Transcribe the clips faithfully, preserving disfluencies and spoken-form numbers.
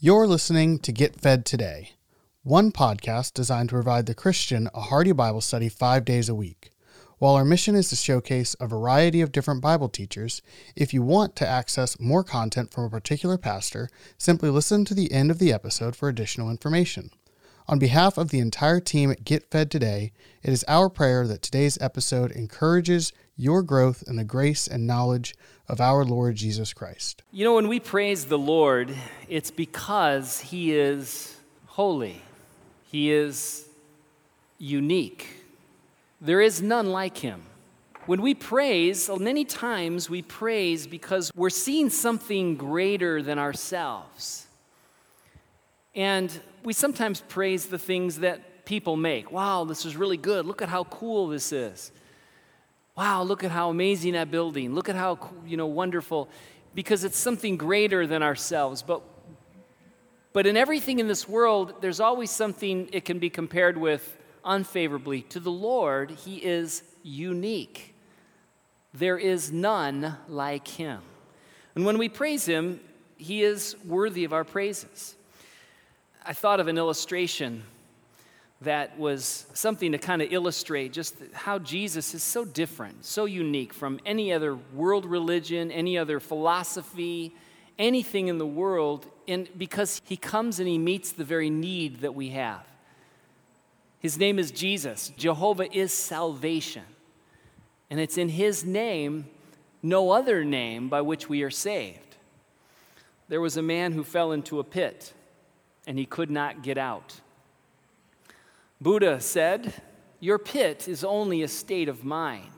You're listening to Get Fed Today, one podcast designed to provide the Christian a hearty Bible study five days a week. While our mission is to showcase a variety of different Bible teachers, if you want to access more content from a particular pastor, simply listen to the end of the episode for additional information. On behalf of the entire team at Get Fed Today, it is our prayer that today's episode encourages your growth in the grace and knowledge of our Lord Jesus Christ. You know, when we praise the Lord, it's because He is holy. He is unique. There is none like Him. When we praise, many times we praise because we're seeing something greater than ourselves. And we sometimes praise the things that people make. Wow, this is really good. Look at how cool this is. Wow, look at how amazing that building. Look at how, you know, wonderful. Because it's something greater than ourselves. But, but in everything in this world, there's always something it can be compared with unfavorably. To the Lord, He is unique. There is none like Him. And when we praise Him, He is worthy of our praises. I thought of an illustration that was something to kind of illustrate just how Jesus is so different, so unique from any other world religion, any other philosophy, anything in the world, and because He comes and He meets the very need that we have. His name is Jesus. Jehovah is salvation. And it's in His name, no other name by which we are saved. There was a man who fell into a pit, and he could not get out. Buddha said, "Your pit is only a state of mind."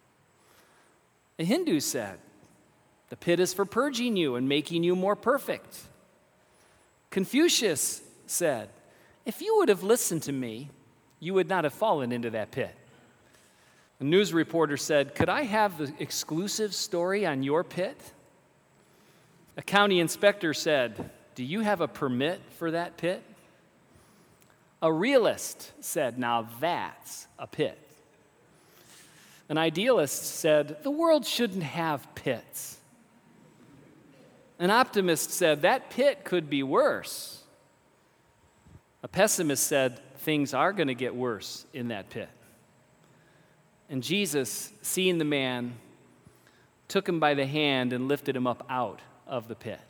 A Hindu said, "The pit is for purging you and making you more perfect." Confucius said, "If you would have listened to me, you would not have fallen into that pit." A news reporter said, "Could I have the exclusive story on your pit?" A county inspector said, "Do you have a permit for that pit?" A realist said, "Now that's a pit." An idealist said, "The world shouldn't have pits." An optimist said, "That pit could be worse." A pessimist said, "Things are going to get worse in that pit." And Jesus, seeing the man, took him by the hand and lifted him up out of the pit.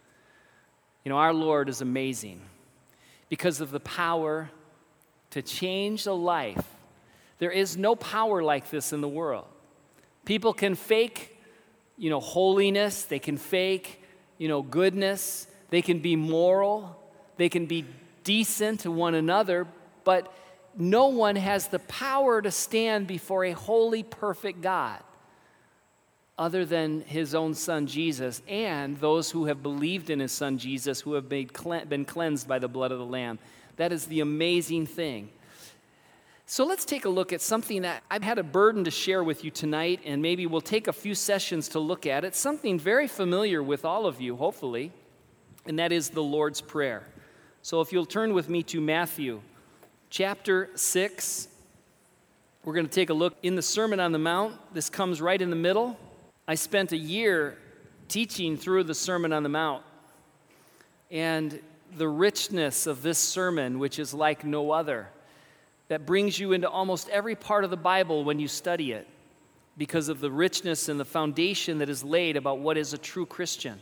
You know, our Lord is amazing because of the power to change a life. There is no power like this in the world. People can fake, you know, holiness. They can fake, you know, goodness. They can be moral. They can be decent to one another, but no one has the power to stand before a holy, perfect God other than His own Son, Jesus, and those who have believed in His Son, Jesus, who have made, been cleansed by the blood of the Lamb. That is the amazing thing. So let's take a look at something that I've had a burden to share with you tonight, and maybe we'll take a few sessions to look at it, something very familiar with all of you, hopefully, and that is the Lord's Prayer. So if you'll turn with me to Matthew chapter six, we're going to take a look in the Sermon on the Mount. This comes right in the middle. I spent a year teaching through the Sermon on the Mount, and the richness of this sermon, which is like no other, that brings you into almost every part of the Bible when you study it, because of the richness and the foundation that is laid about what is a true Christian.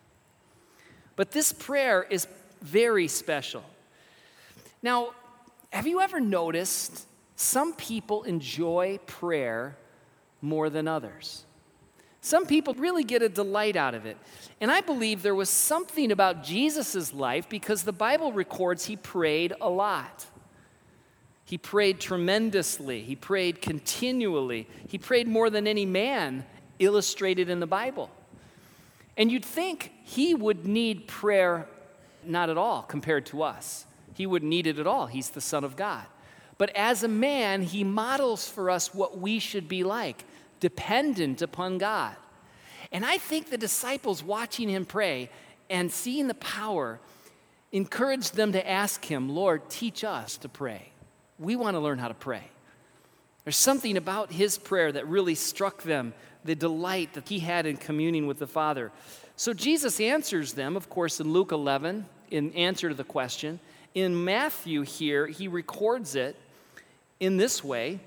But this prayer is very special. Now, have you ever noticed some people enjoy prayer more than others? Some people really get a delight out of it. And I believe there was something about Jesus' life because the Bible records He prayed a lot. He prayed tremendously. He prayed continually. He prayed more than any man illustrated in the Bible. And you'd think He would need prayer not at all compared to us. He wouldn't need it at all. He's the Son of God. But as a man, He models for us what we should be like, dependent upon God. And I think the disciples watching Him pray and seeing the power encouraged them to ask Him, "Lord, teach us to pray. We want to learn how to pray." There's something about His prayer that really struck them, the delight that He had in communing with the Father. So Jesus answers them, of course, in Luke eleven, in answer to the question. In Matthew here, he records it in this way.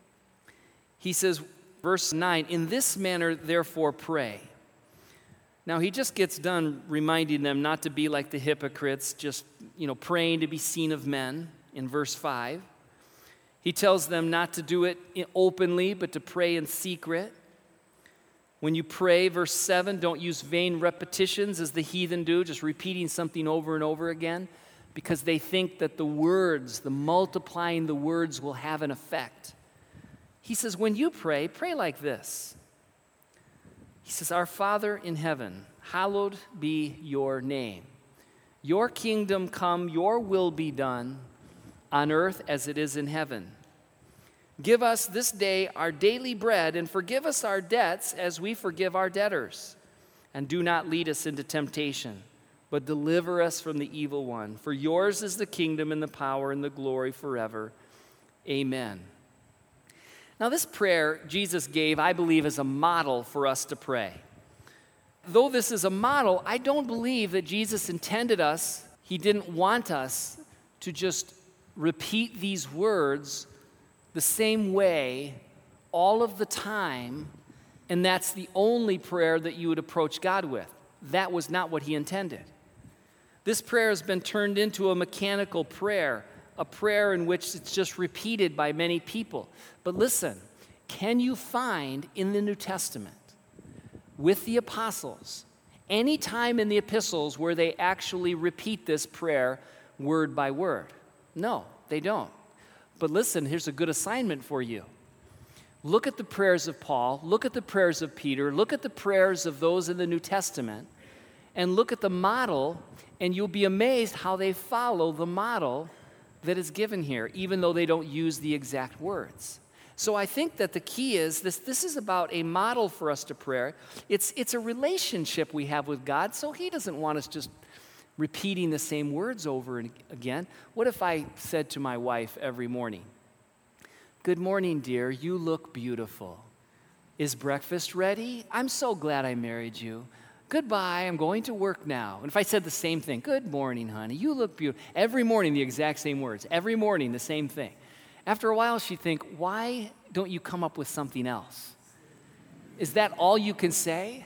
He says, verse nine, "In this manner, therefore, pray." Now, he just gets done reminding them not to be like the hypocrites, just, you know, praying to be seen of men in verse five. He tells them not to do it openly, but to pray in secret. When you pray, verse seven, don't use vain repetitions as the heathen do, just repeating something over and over again, because they think that the words, the multiplying the words will have an effect. He says, when you pray, pray like this. He says, "Our Father in heaven, hallowed be your name. Your kingdom come, your will be done on earth as it is in heaven. Give us this day our daily bread, and forgive us our debts as we forgive our debtors. And do not lead us into temptation, but deliver us from the evil one. For yours is the kingdom and the power and the glory forever. Amen." Now, this prayer Jesus gave, I believe, is a model for us to pray. Though this is a model, I don't believe that Jesus intended us, he didn't want us to just repeat these words the same way all of the time, and that's the only prayer that you would approach God with. That was not what he intended. This prayer has been turned into a mechanical prayer, a prayer in which it's just repeated by many people. But listen, can you find in the New Testament, with the apostles, any time in the epistles where they actually repeat this prayer word by word? No, they don't. But listen, here's a good assignment for you. Look at the prayers of Paul, look at the prayers of Peter, look at the prayers of those in the New Testament, and look at the model, and you'll be amazed how they follow the model that is given here, even though they don't use the exact words. So I think that the key is this, this is about a model for us to pray. It's, it's a relationship we have with God, so he doesn't want us just repeating the same words over and again. What if I said to my wife every morning, "Good morning, dear, you look beautiful. Is breakfast ready? I'm so glad I married you. Goodbye, I'm going to work now." And if I said the same thing, "Good morning, honey, you look beautiful." Every morning, the exact same words. Every morning, the same thing. After a while, she'd think, why don't you come up with something else? Is that all you can say?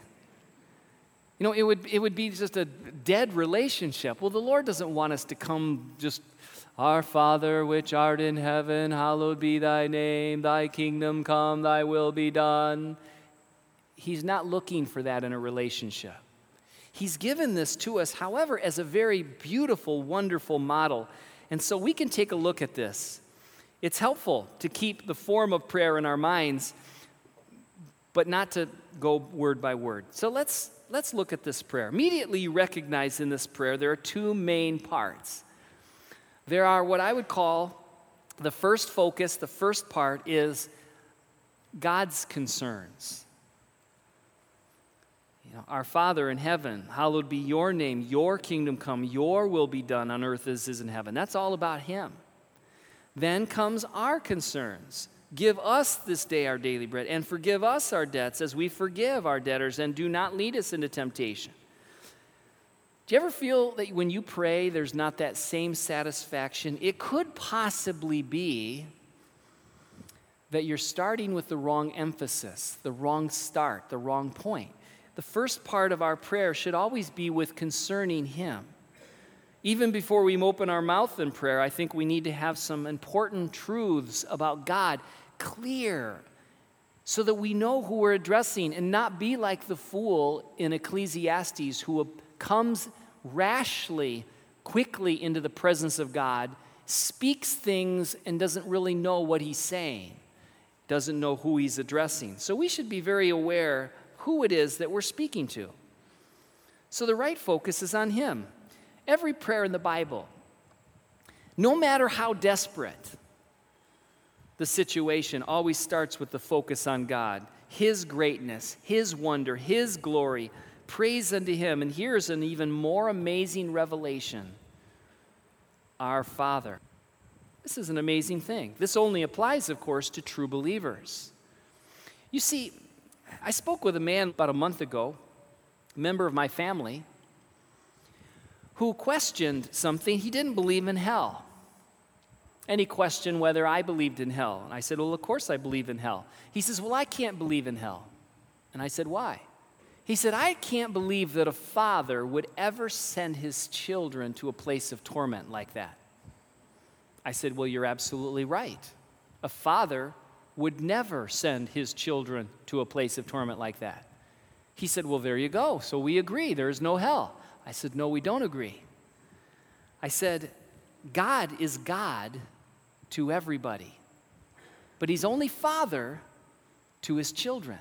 You know, it would, it would be just a dead relationship. Well, the Lord doesn't want us to come just, "Our Father which art in heaven, hallowed be thy name, thy kingdom come, thy will be done." He's not looking for that in a relationship. He's given this to us, however, as a very beautiful, wonderful model. And so we can take a look at this. It's helpful to keep the form of prayer in our minds, but not to go word by word. So let's let's look at this prayer. Immediately you recognize in this prayer there are two main parts. There are what I would call the first focus, the first part is God's concerns. You know, "Our Father in heaven, hallowed be your name, your kingdom come, your will be done on earth as is in heaven." That's all about him. Then comes our concerns. "Give us this day our daily bread, and forgive us our debts as we forgive our debtors, and do not lead us into temptation." Do you ever feel that when you pray, there's not that same satisfaction? It could possibly be that you're starting with the wrong emphasis, the wrong start, the wrong point. The first part of our prayer should always be with concerning him. Even before we open our mouth in prayer, I think we need to have some important truths about God clear so that we know who we're addressing and not be like the fool in Ecclesiastes who comes rashly, quickly into the presence of God, speaks things and doesn't really know what he's saying, doesn't know who he's addressing. So we should be very aware who it is that we're speaking to. So the right focus is on him. Every prayer in the Bible, no matter how desperate the situation, always starts with the focus on God, his greatness, his wonder, his glory. Praise unto him. And here's an even more amazing revelation. Our Father. This is an amazing thing. This only applies, of course, to true believers. You see, I spoke with a man about a month ago, a member of my family, who questioned something. He didn't believe in hell. And he questioned whether I believed in hell. And I said, well, of course I believe in hell. He says, well, I can't believe in hell. And I said, why? He said, I can't believe that a father would ever send his children to a place of torment like that. I said, well, you're absolutely right. A father would never send his children to a place of torment like that. He said, well, there you go. So we agree. There is no hell. I said, no, we don't agree. I said, God is God to everybody, but he's only father to his children.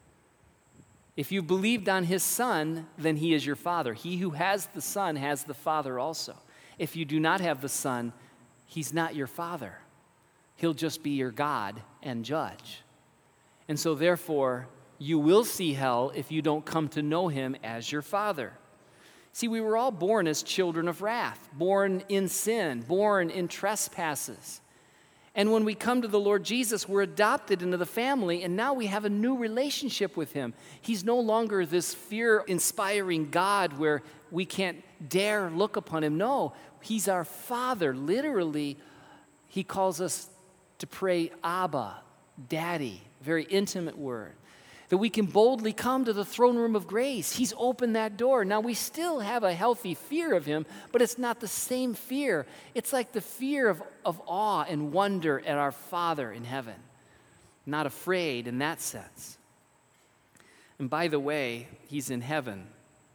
If you believed on his son, then he is your father. He who has the son has the father also. If you do not have the son, he's not your father. He'll just be your God and judge. And so therefore, you will see hell if you don't come to know him as your father. See, we were all born as children of wrath, born in sin, born in trespasses. And when we come to the Lord Jesus, we're adopted into the family, and now we have a new relationship with him. He's no longer this fear-inspiring God where we can't dare look upon him. No, he's our Father. Literally, he calls us to pray, Abba, Daddy, very intimate word. That we can boldly come to the throne room of grace. He's opened that door. Now, we still have a healthy fear of him, but it's not the same fear. It's like the fear of, of awe and wonder at our Father in heaven. Not afraid in that sense. And by the way, he's in heaven.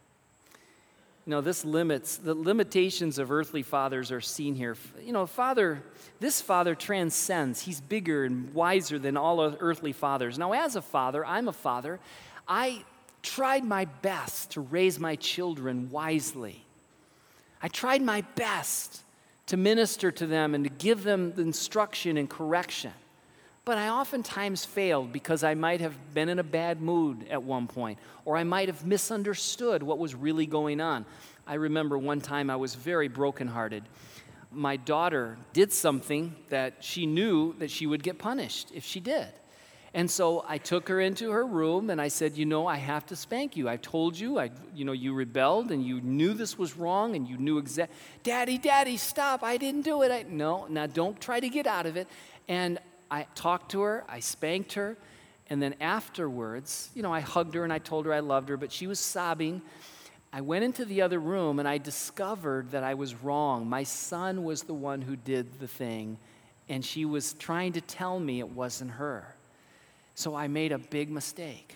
You know, this limits, the limitations of earthly fathers are seen here. You know, father, this father transcends. He's bigger and wiser than all earthly fathers. Now, as a father, I'm a father. I tried my best to raise my children wisely. I tried my best to minister to them and to give them the instruction and correction. But I oftentimes failed because I might have been in a bad mood at one point, or I might have misunderstood what was really going on. I remember one time I was very brokenhearted. My daughter did something that she knew that she would get punished if she did. And so I took her into her room and I said, you know, I have to spank you. I told you, I, you know, you rebelled and you knew this was wrong and you knew exactly. Daddy, Daddy, stop, I didn't do it. I, no, now don't try to get out of it. And I talked to her, I spanked her, and then afterwards, you know, I hugged her and I told her I loved her, but she was sobbing. I went into the other room and I discovered that I was wrong. My son was the one who did the thing, and she was trying to tell me it wasn't her. So I made a big mistake.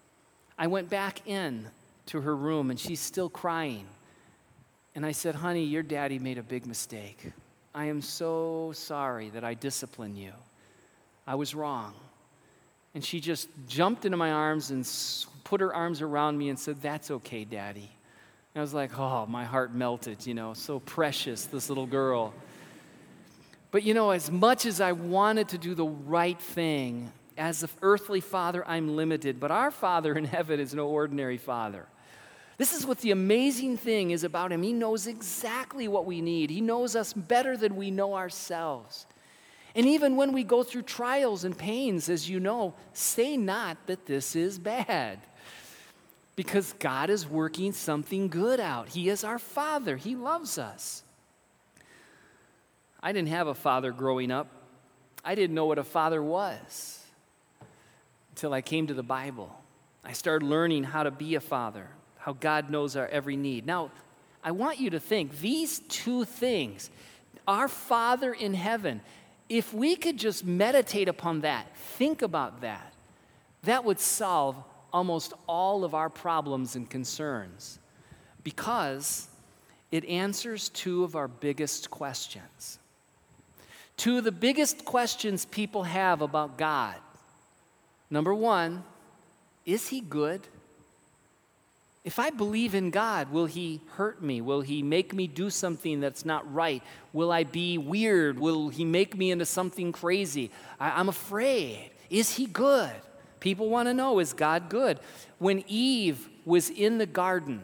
I went back in to her room and she's still crying. And I said, honey, your daddy made a big mistake. I am so sorry that I disciplined you. I was wrong. And she just jumped into my arms and put her arms around me and said, that's okay, Daddy. And I was like, oh, my heart melted, you know, so precious, this little girl. But, you know, as much as I wanted to do the right thing, as an earthly father, I'm limited. But our Father in heaven is no ordinary Father. This is what the amazing thing is about him. He knows exactly what we need. He knows us better than we know ourselves. And even when we go through trials and pains, as you know, say not that this is bad. Because God is working something good out. He is our Father. He loves us. I didn't have a father growing up. I didn't know what a father was until I came to the Bible. I started learning how to be a father, how God knows our every need. Now, I want you to think, these two things, our Father in heaven, if we could just meditate upon that, think about that, that would solve almost all of our problems and concerns, because it answers two of our biggest questions. Two of the biggest questions people have about God. Number one, is he good? If I believe in God, will he hurt me? Will he make me do something that's not right? Will I be weird? Will he make me into something crazy? I, I'm afraid. Is he good? People want to know, is God good? When Eve was in the garden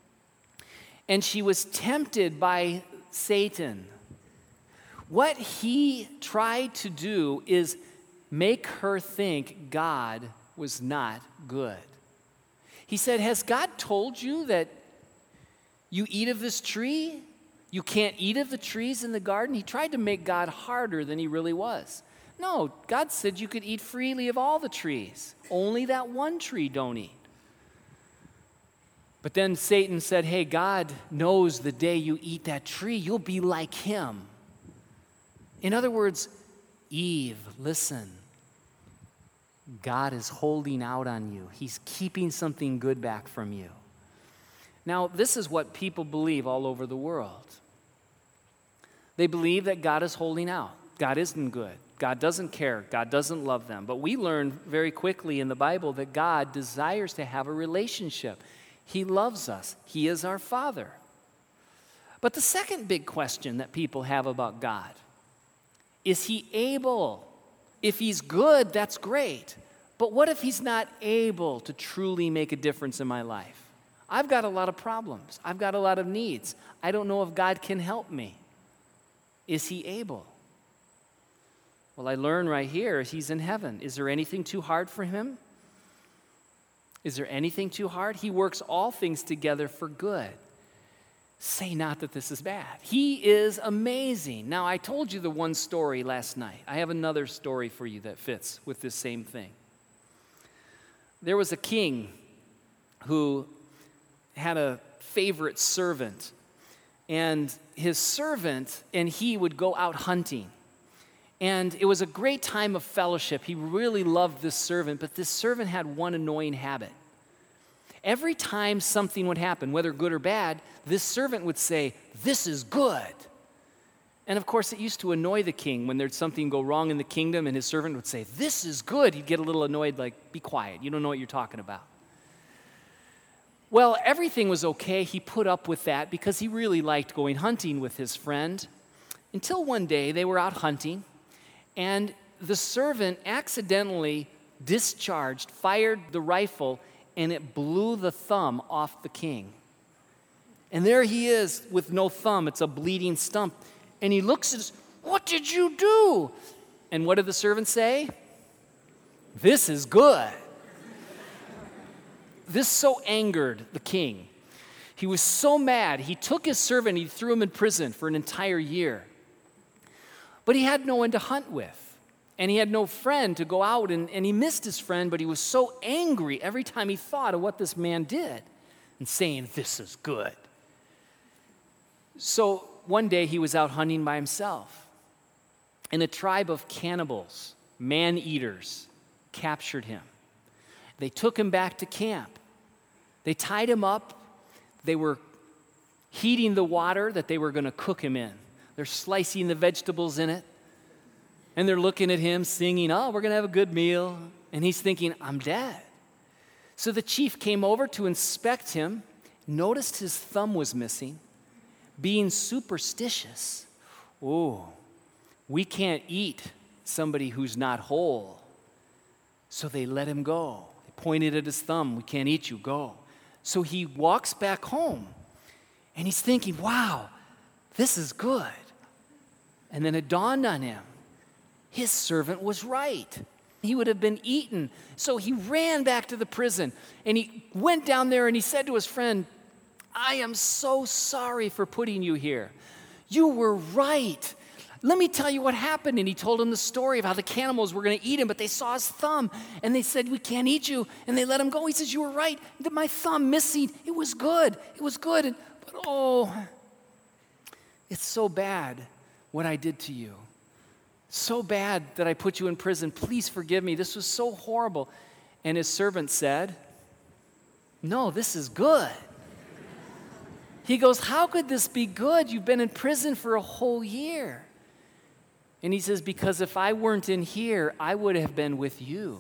and she was tempted by Satan, what he tried to do is make her think God was not good. He said, has God told you that You eat of this tree? You can't eat of the trees in the garden? He tried to make God harder than he really was. No, God said you could eat freely of all the trees. Only that one tree don't eat. But then Satan said, hey, God knows the day you eat that tree, you'll be like him. In other words, Eve, listen. God is holding out on you. He's keeping something good back from you. Now, this is what people believe all over the world. They believe that God is holding out. God isn't good. God doesn't care. God doesn't love them. But we learn very quickly in the Bible that God desires to have a relationship. He loves us. He is our Father. But the second big question that people have about God, is he able? If he's good, that's great. But what if he's not able to truly make a difference in my life? I've got a lot of problems. I've got a lot of needs. I don't know if God can help me. Is he able? Well, I learn right here, he's in heaven. Is there anything too hard for him? Is there anything too hard? He works all things together for good. Say not that this is bad. He is amazing. Now, I told you the one story last night. I have another story for you that fits with this same thing. There was a king who had a favorite servant, and his servant and he would go out hunting. And it was a great time of fellowship. He really loved this servant, but this servant had one annoying habit. Every time something would happen, whether good or bad, this servant would say, "This is good." And of course, it used to annoy the king when there'd something go wrong in the kingdom and his servant would say, "This is good." He'd get a little annoyed, like, "Be quiet, you don't know what you're talking about." Well, everything was okay. He put up with that because he really liked going hunting with his friend. Until one day, they were out hunting, and the servant accidentally discharged, fired the rifle, and it blew the thumb off the king. And there he is with no thumb. It's a bleeding stump. And he looks at us, "What did you do?" And what did the servant say? "This is good." This so angered the king. He was so mad, he took his servant, he threw him in prison for an entire year. But he had no one to hunt with, and he had no friend to go out, and, and he missed his friend, but he was so angry every time he thought of what this man did and saying, "This is good." So one day he was out hunting by himself, and a tribe of cannibals, man-eaters, captured him. They took him back to camp. They tied him up. They were heating the water that they were going to cook him in. They're slicing the vegetables in it. And they're looking at him singing, "Oh, we're going to have a good meal." And he's thinking, "I'm dead." So the chief came over to inspect him, noticed his thumb was missing. Being superstitious, "Oh, we can't eat somebody who's not whole." So they let him go. They pointed at his thumb, "We can't eat you, go." So he walks back home, and he's thinking, "Wow, this is good." And then it dawned on him, his servant was right. He would have been eaten. So he ran back to the prison, and he went down there, and he said to his friend, "I am so sorry for putting you here. You were right. Let me tell you what happened." And he told him the story of how the cannibals were going to eat him, but they saw his thumb, and they said, "We can't eat you." And they let him go. He says, "You were right. My thumb missing. It was good. It was good. And, but oh, it's so bad what I did to you. So bad that I put you in prison. Please forgive me. This was so horrible." And his servant said, "No, this is good." He goes, "How could this be good? You've been in prison for a whole year." And he says, "Because if I weren't in here, I would have been with you."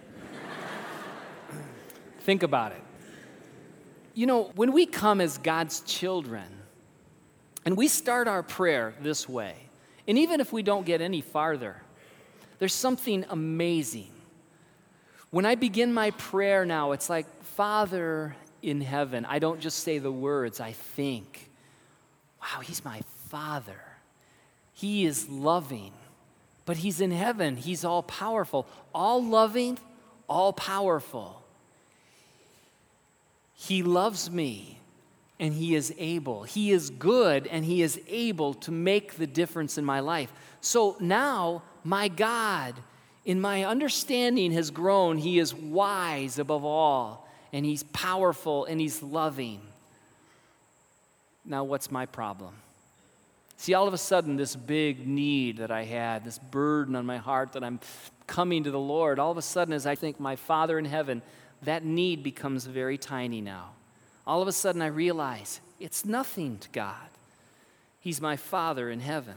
Think about it. You know, when we come as God's children, and we start our prayer this way, and even if we don't get any farther, there's something amazing. When I begin my prayer now, it's like, "Father in heaven." I don't just say the words, I think, "Wow, he's my Father. He is loving, but he's in heaven. He's all powerful, all loving, all powerful. He loves me, and he is able. He is good, and he is able to make the difference in my life. So now, my God, in my understanding, has grown. He is wise above all, and he's powerful, and he's loving. Now, what's my problem? See, all of a sudden, this big need that I had, this burden on my heart that I'm coming to the Lord, all of a sudden, as I think my Father in heaven, that need becomes very tiny now. All of a sudden, I realize it's nothing to God. He's my Father in heaven.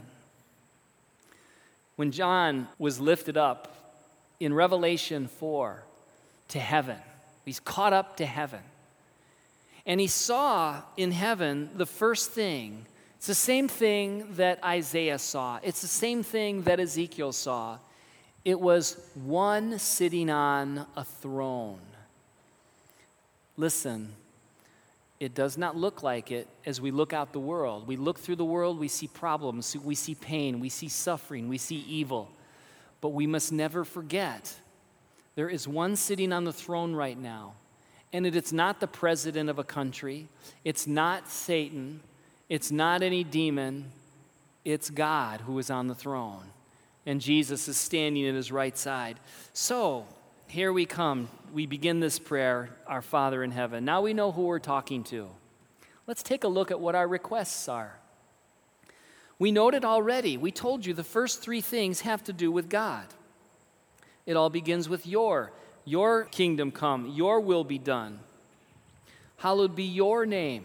When John was lifted up in Revelation four to heaven, he's caught up to heaven. And he saw in heaven the first thing. It's the same thing that Isaiah saw. It's the same thing that Ezekiel saw. It was one sitting on a throne. Listen, it does not look like it as we look out the world. We look through the world, we see problems, we see pain, we see suffering, we see evil. But we must never forget, there is one sitting on the throne right now. And it, it's not the president of a country. It's not Satan. It's not any demon. It's God who is on the throne. And Jesus is standing at his right side. So, here we come. We begin this prayer, our Father in heaven. Now we know who we're talking to. Let's take a look at what our requests are. We noted already, we told you the first three things have to do with God. It all begins with your, your kingdom come, your will be done. Hallowed be your name.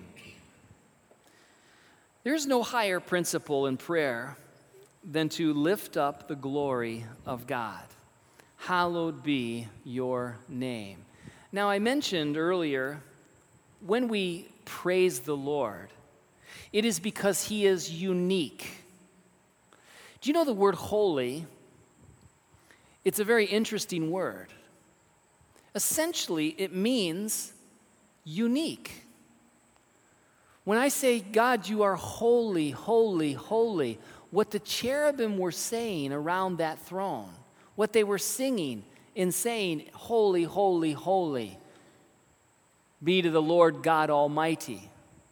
There's no higher principle in prayer than to lift up the glory of God. Hallowed be your name. Now, I mentioned earlier, when we praise the Lord, it is because he is unique. Do you know the word holy? It's a very interesting word. Essentially, it means unique. When I say, God, you are holy, holy, holy, what the cherubim were saying around that throne, what they were singing in saying, holy, holy, holy, be to the Lord God Almighty,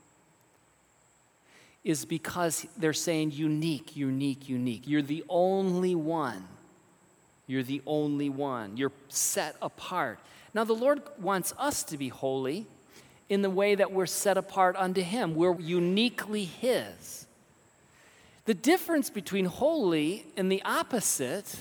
is because they're saying unique, unique, unique. You're the only one. You're the only one. You're set apart. Now, the Lord wants us to be holy in the way that we're set apart unto him. We're uniquely his. The difference between holy and the opposite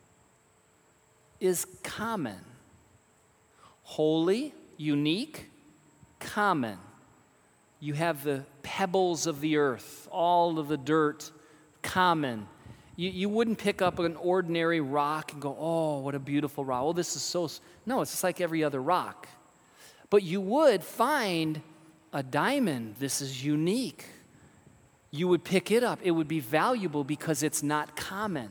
is common. Holy, unique, common. You have the pebbles of the earth, all of the dirt, common. You, you wouldn't pick up an ordinary rock and go, oh, what a beautiful rock. Oh, this is so... No, it's just like every other rock. But you would find a diamond. This is unique. You would pick it up. It would be valuable because it's not common.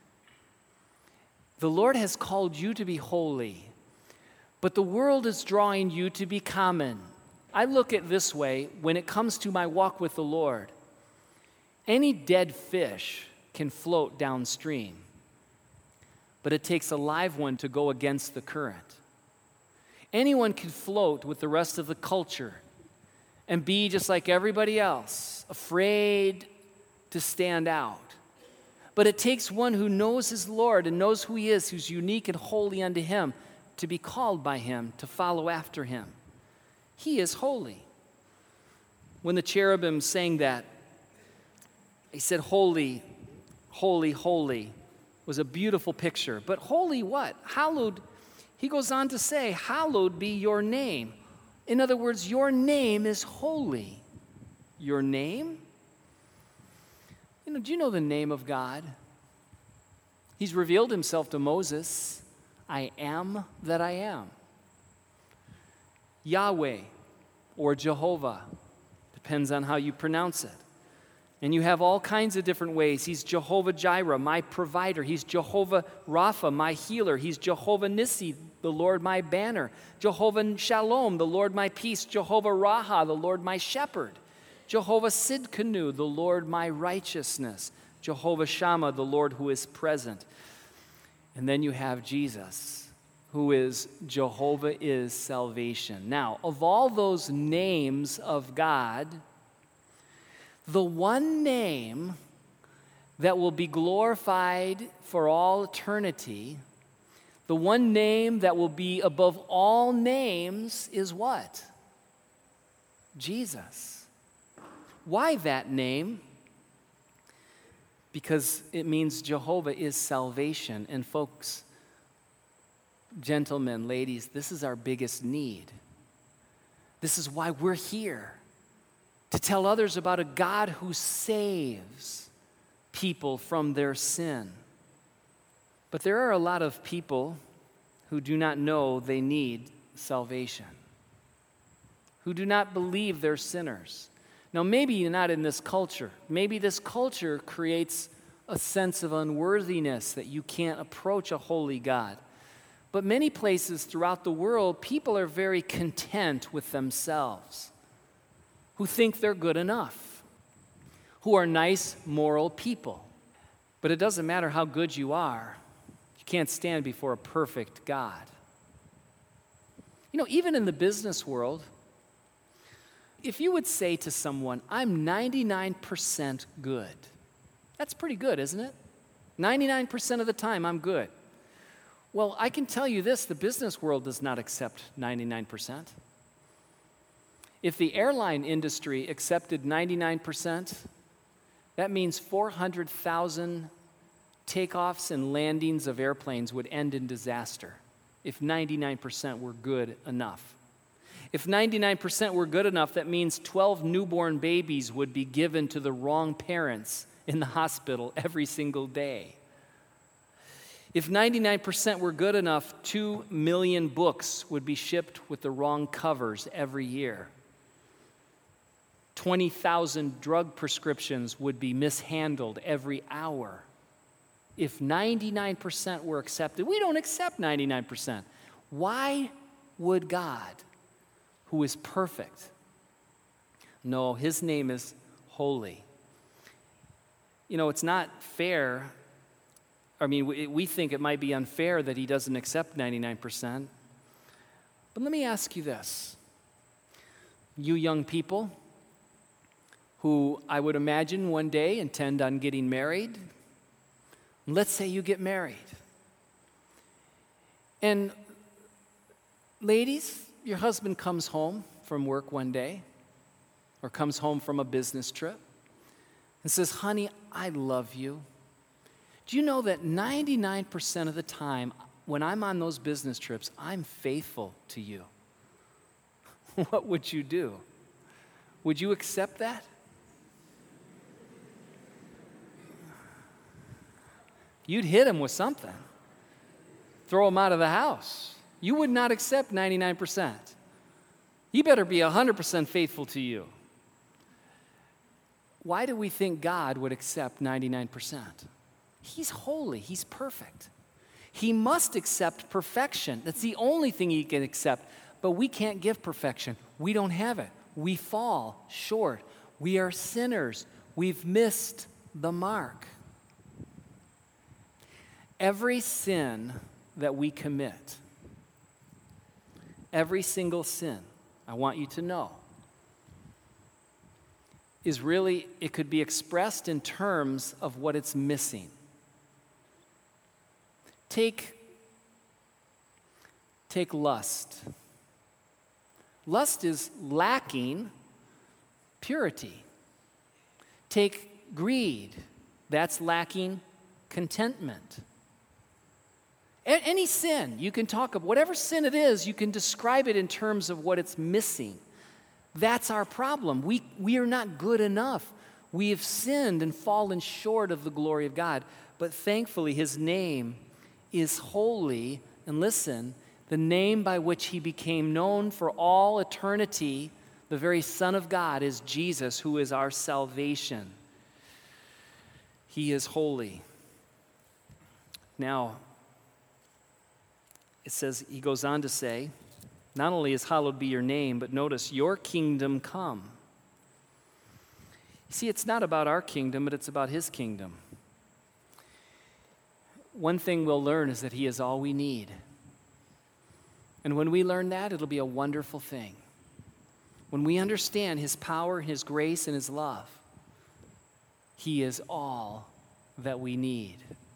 The Lord has called you to be holy, but the world is drawing you to be common. I look at it this way when it comes to my walk with the Lord. Any dead fish can float downstream, but it takes a live one to go against the current. Anyone can float with the rest of the culture and be just like everybody else, afraid to stand out. But it takes one who knows his Lord and knows who he is, who's unique and holy unto him, to be called by him, to follow after him. He is holy. When the cherubim sang that, he said, holy, holy, holy, was a beautiful picture. But holy what? Hallowed, he goes on to say, hallowed be your name. In other words, your name is holy. Your name? You know, do you know the name of God? He's revealed himself to Moses. I am that I am. Yahweh or Jehovah, depends on how you pronounce it. And you have all kinds of different ways. He's Jehovah Jireh, my provider. He's Jehovah Rapha, my healer. He's Jehovah Nissi, the Lord my banner. Jehovah Shalom, the Lord my peace. Jehovah Raha, the Lord my shepherd. Jehovah Sidkenu, the Lord my righteousness. Jehovah Shammah, the Lord who is present. And then you have Jesus. who is Jehovah is salvation. Now, of all those names of God, the one name that will be glorified for all eternity, the one name that will be above all names is what? Jesus. Why that name? Because it means Jehovah is salvation. And folks, gentlemen, ladies, this is our biggest need. This is why we're here, to tell others about a God who saves people from their sin. But there are a lot of people who do not know they need salvation, who do not believe they're sinners. Now, maybe not in this culture. Maybe this culture creates a sense of unworthiness that you can't approach a holy God. But many places throughout the world, people are very content with themselves, who think they're good enough, who are nice, moral people. But it doesn't matter how good you are, you can't stand before a perfect God. You know, even in the business world, if you would say to someone, I'm ninety-nine percent good, that's pretty good, isn't it? ninety-nine percent of the time, I'm good. Well, I can tell you this, the business world does not accept ninety-nine percent. If the airline industry accepted ninety-nine percent, that means four hundred thousand takeoffs and landings of airplanes would end in disaster if ninety-nine percent were good enough. If ninety-nine percent were good enough, that means twelve newborn babies would be given to the wrong parents in the hospital every single day. If ninety-nine percent were good enough, two million books would be shipped with the wrong covers every year. twenty thousand drug prescriptions would be mishandled every hour. If ninety-nine percent were accepted, we don't accept ninety-nine percent. Why would God, who is perfect, no, his name is holy. You know, it's not fair. I mean, we, we think it might be unfair that he doesn't accept ninety-nine percent. But let me ask you this. You young people who I would imagine one day intend on getting married, let's say you get married. And ladies, your husband comes home from work one day or comes home from a business trip and says, honey, I love you. Do you know that ninety-nine percent of the time when I'm on those business trips, I'm faithful to you? What would you do? Would you accept that? You'd hit him with something. Throw him out of the house. You would not accept ninety-nine percent. He better be one hundred percent faithful to you. Why do we think God would accept ninety-nine percent? He's holy. He's perfect. He must accept perfection. That's the only thing he can accept. But we can't give perfection. We don't have it. We fall short. We are sinners. We've missed the mark. Every sin that we commit, every single sin, I want you to know, is really, it could be expressed in terms of what it's missing. Take, take lust. Lust is lacking purity. Take greed. That's lacking contentment. A- any sin, you can talk about, whatever sin it is, you can describe it in terms of what it's missing. That's our problem. We, we are not good enough. We have sinned and fallen short of the glory of God. But thankfully, his name is holy. And listen, the name by which he became known for all eternity, the very Son of God, is Jesus, who is our salvation. He is holy. Now, it says, he goes on to say, not only is hallowed be your name, but notice, your kingdom come. You see, it's not about our kingdom, but it's about his kingdom. One thing we'll learn is that he is all we need. And when we learn that, it'll be a wonderful thing. When we understand his power, his grace, and his love, he is all that we need.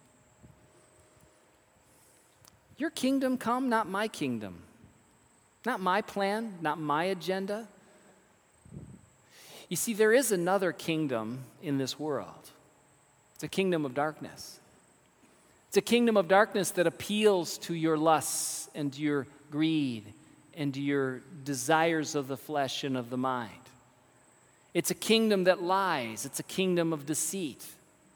Your kingdom come, not my kingdom. Not my plan, not my agenda. You see, there is another kingdom in this world. It's a kingdom of darkness. It's a kingdom of darkness that appeals to your lusts and to your greed and to your desires of the flesh and of the mind. It's a kingdom that lies. It's a kingdom of deceit.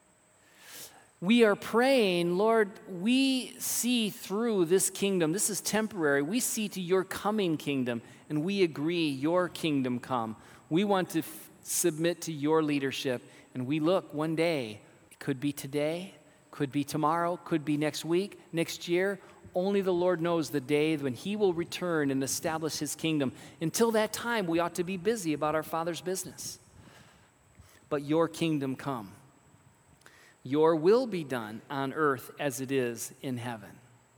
We are praying, Lord, we see through this kingdom. This is temporary. We see to your coming kingdom, and we agree your kingdom come. We want to f- submit to your leadership, and we look one day. It could be today, could be tomorrow, could be next week, next year. Only the Lord knows the day when he will return and establish his kingdom. Until that time, we ought to be busy about our Father's business. But your kingdom come. Your will be done on earth as it is in heaven.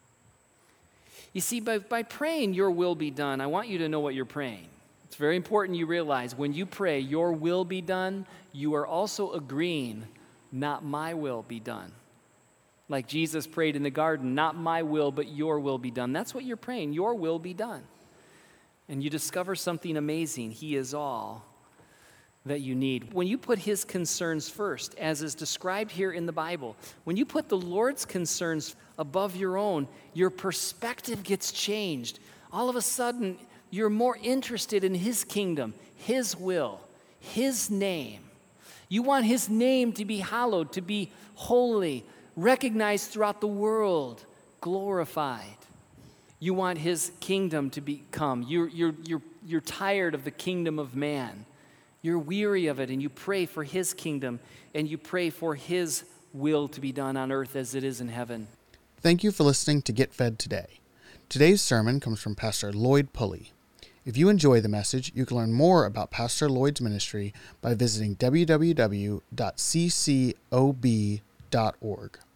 You see, by, by praying, your will be done, I want you to know what you're praying. It's very important you realize when you pray, your will be done, you are also agreeing, not my will be done. Like Jesus prayed in the garden, not my will, but your will be done. That's what you're praying, your will be done. And you discover something amazing. He is all that you need. When you put his concerns first, as is described here in the Bible, when you put the Lord's concerns above your own, your perspective gets changed. All of a sudden, you're more interested in his kingdom, his will, his name. You want his name to be hallowed, to be holy, recognized throughout the world, glorified. You want his kingdom to become. You're, you're, you're, you're tired of the kingdom of man. You're weary of it, and you pray for his kingdom, and you pray for his will to be done on earth as it is in heaven. Thank you for listening to Get Fed Today. Today's sermon comes from Pastor Lloyd Pulley. If you enjoy the message, you can learn more about Pastor Lloyd's ministry by visiting w w w dot c c o b dot org.